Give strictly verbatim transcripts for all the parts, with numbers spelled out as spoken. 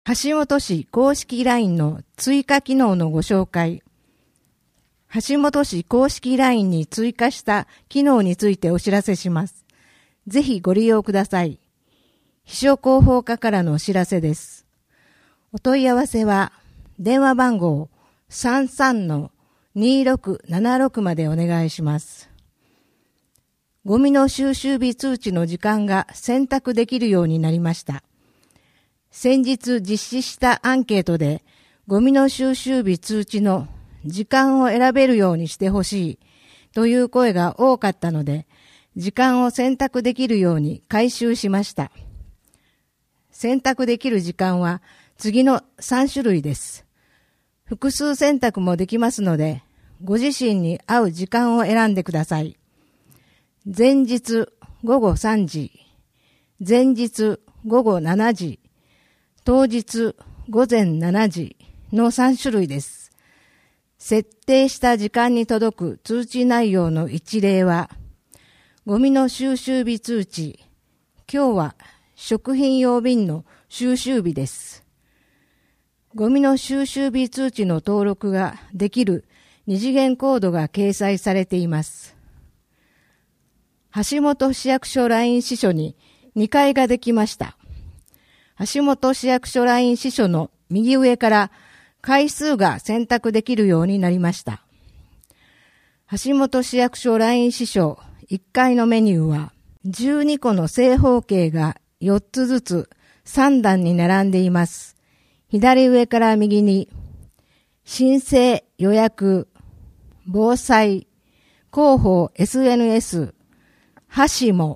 橋本市公式 ライン の追加機能のご紹介。橋本市公式 ライン に追加した機能についてお知らせします。ぜひご利用ください。秘書広報課からのお知らせです。お問い合わせは電話番号 さんさんのにろくななろく までお願いします。ゴミの収集日通知の時間が選択できるようになりました。先日実施したアンケートでゴミの収集日通知の時間を選べるようにしてほしいという声が多かったので、時間を選択できるように改修しました。選択できる時間は次のさん種類です。複数選択もできますので、ご自身に合う時間を選んでください。前日ごごさんじ、前日ごごしちじ、当日ごぜんしちじのさん種類です。設定した時間に届く通知内容の一例は、ゴミの収集日通知、今日は食品用瓶の収集日です。ゴミの収集日通知の登録ができる二次元コードが掲載されています。橋本市役所 ライン 支所ににかいができました。橋本市役所 ライン 支所の右上から回数が選択できるようになりました。橋本市役所 ライン 支所いっかいのメニューはじゅうにこの正方形がよっつずつさんだんに並んでいます。左上から右に申請、予約、防災、広報 エスエヌエス、はしも、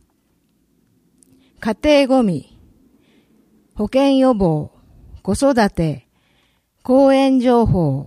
家庭ごみ、保健予防、子育て、公園情報、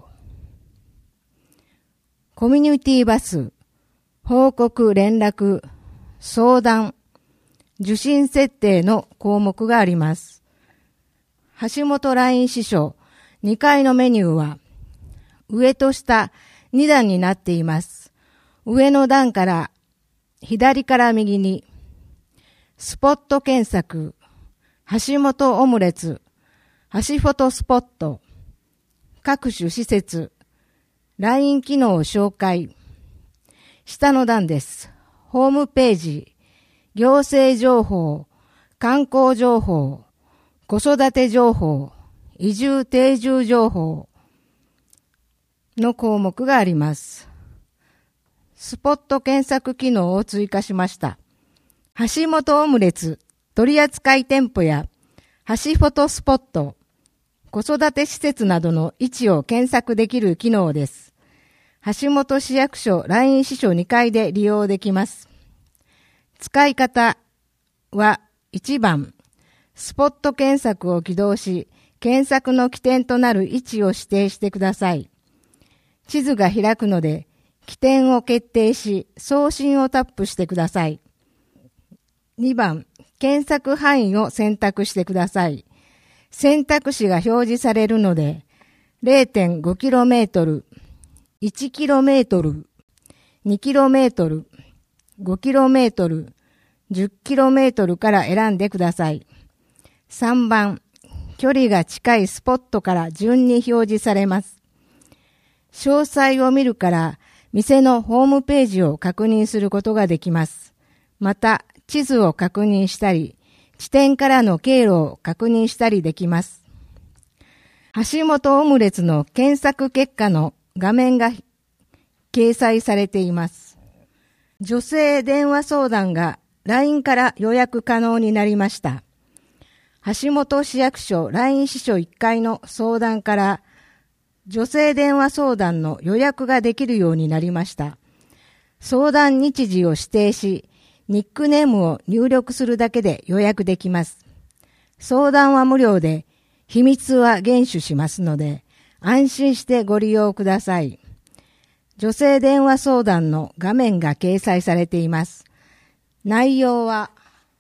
コミュニティバス、報告連絡、相談、受信設定の項目があります。橋本 ライン 支所にかいのメニューは上と下にだんになっています。上の段から左から右にスポット検索、橋本オムレツ、橋フォトスポット、各種施設、ライン 機能紹介。下の段です。ホームページ、行政情報、観光情報、子育て情報、移住定住情報の項目があります。スポット検索機能を追加しました。橋本オムレツ取扱店舗や橋フォトスポット、子育て施設などの位置を検索できる機能です。橋本市役所 ライン 支所にかいで利用できます。使い方はいちばん、スポット検索を起動し、検索の起点となる位置を指定してください。地図が開くので、起点を決定し、送信をタップしてください。にばん、検索範囲を選択してください。選択肢が表示されるので、れいてんごキロメートル、いちキロメートル、にキロメートル、ごキロメートル、じゅっキロメートルから選んでください。さんばん、距離が近いスポットから順に表示されます。詳細を見るから店のホームページを確認することができます。また、地図を確認したり、地点からの経路を確認したりできます。橋本オムレツの検索結果の画面が掲載されています。女性電話相談が ライン から予約可能になりました。橋本市役所 ライン 支所いっかいの相談から女性電話相談の予約ができるようになりました。相談日時を指定し、ニックネームを入力するだけで予約できます。相談は無料で、秘密は厳守しますので、安心してご利用ください。女性電話相談の画面が掲載されています。内容は、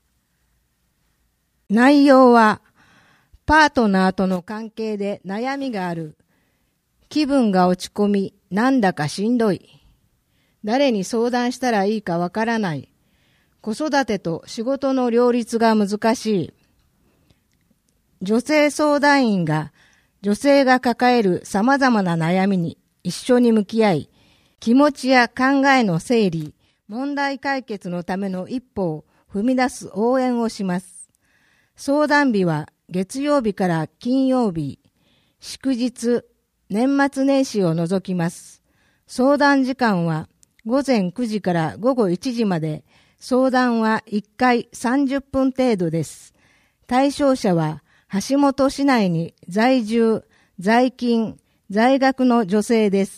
内容は、パートナーとの関係で悩みがある。気分が落ち込み、なんだかしんどい。誰に相談したらいいかわからない。子育てと仕事の両立が難しい。 女性相談員が女性が抱える様々な悩みに一緒に向き合い、気持ちや考えの整理、問題解決のための一歩を踏み出す応援をします。相談日は月曜日から金曜日、祝日、年末年始を除きます。相談時間は午前くじから午後いちじまで、相談はいっかいさんじゅっぷん程度です。対象者は橋本市内に在住、在勤、在学の女性です。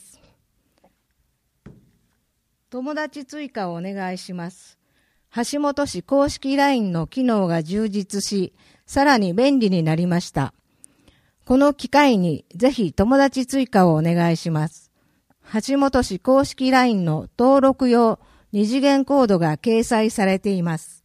友達追加をお願いします。橋本市公式 ライン の機能が充実し、さらに便利になりました。この機会にぜひ友達追加をお願いします。橋本市公式 ライン の登録用二次元コードが掲載されています。